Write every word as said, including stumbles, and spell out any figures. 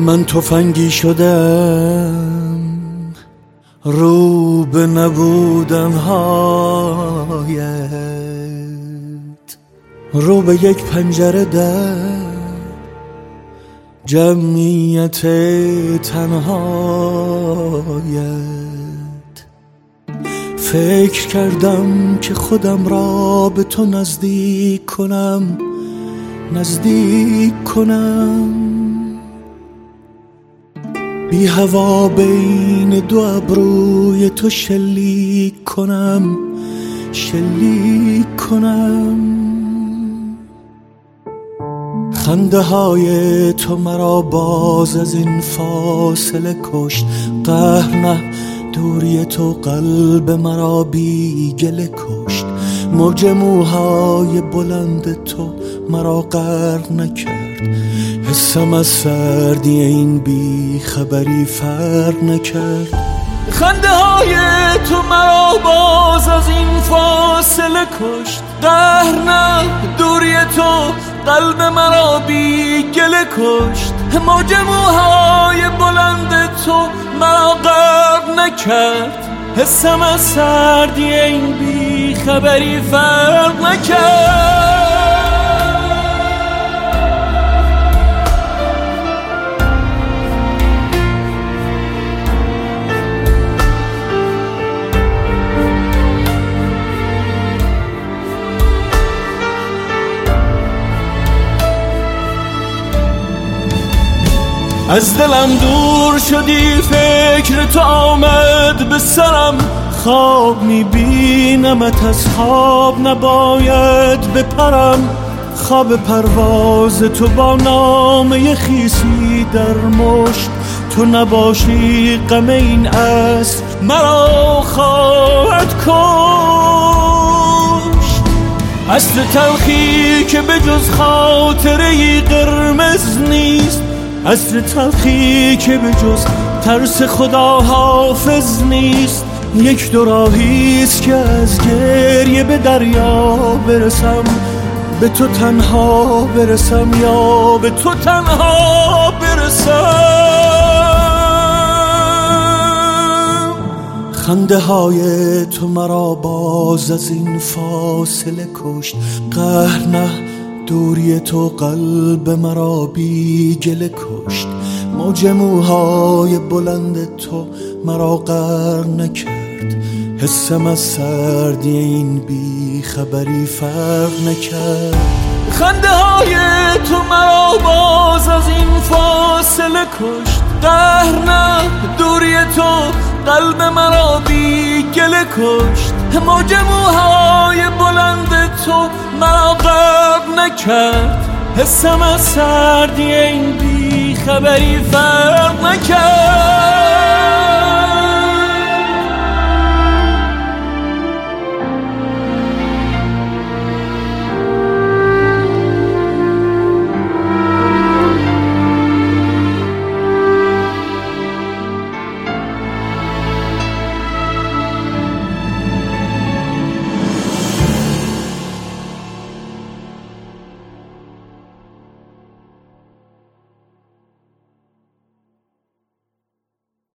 من تفنگی شدم رو به نبودن هایت، رو به یک پنجره در جمعیت تنهایت. فکر کردم که خودم را به تو نزدیک کنم، نزدیک کنم، بی هوا بین دو ابروی تو شلیک کنم، شلیک کنم. خنده های تو مرا باز از این فاصله کشت، قهر نه دوری تو قلب مرا بی گله کشت. موج موهای بلند تو مرا غرق نکرد، حسم از سردی این بی خبری فرق نکرد. خنده های تو مرا باز از این فاصله کشت، قهر نه دوری تو قلب مرا بی گله کشت. موج موهای بلند تو مرا غرق نکرد، حسم از سردی این بی خبری فرق نکرد. از دلم دور شدی، فکر تو آمد به سرم، خواب میبینمت از خواب نباید بپرم. خواب پرواز تو با نامه خیسی در مشت، تو نباشی غم این عصر مرا خواهد کشت. اصل تلخی که به جز خاطره قرمز نیست، اصل تلخی که به جز ترس خدا حافظ نیست. یک دو راهیست که از گریه به دریا برسم، به تو تنها برسم یا به تو تنها برسم. خنده های تو مرا باز از این فاصله کشت، قهر نه دوری تو قلب مرا بی گله کشت. موج موهای بلند تو مرا غرق نکرد، حسم از سردی این بی خبری فرق نکرد. خنده های تو مرا باز از این فاصله کشت، قهر نه دوری تو قلب مرا بی گله کشت. موج موهای بلند تو مرا غرق نکرد، حسم از سردی این بی خبری فرق نکرد.